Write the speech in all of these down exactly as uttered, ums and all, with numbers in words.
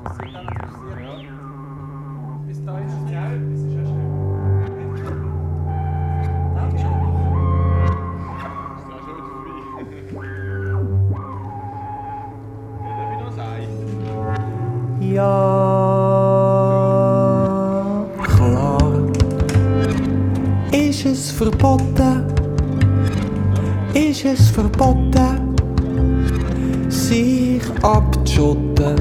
passiert dann, was passiert, ja. Bis da ist es ja auch etwas, ist ja schön. Dankeschön. Ist ja schon wieder vorbei. Ja, darf ich noch sagen? Ja, klar ist es verboten, ist es verboten, sich abzuschotten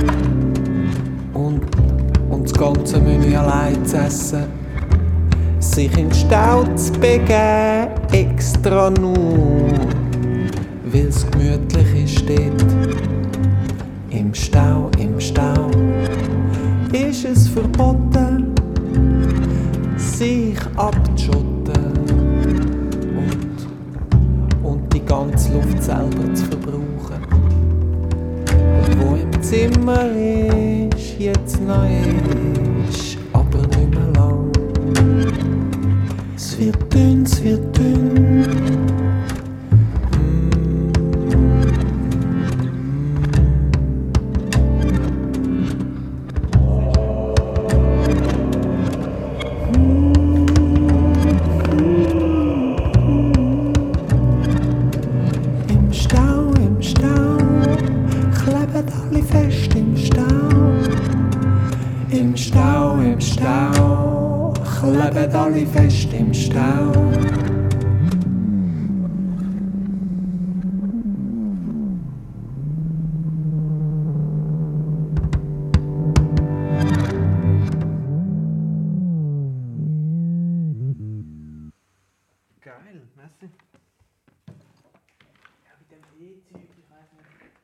und, und das ganze Menü allein zu essen, sich in den Stau zu begeben, extra nur, weil es gemütlich ist dort. Im Stau, im Stau ist es verboten, sich abzuschotten und, und die ganze Luft selber zu verbrauchen. Und wo im Zimmer ist, jetzt noch ist, aber nicht mehr lang. Es wird dünn, es wird dünn. Im Stau, im Stau, kleben alle fest im Stau. Geil, merci. Ja, mit dem E-Zeug, ich weiß nicht.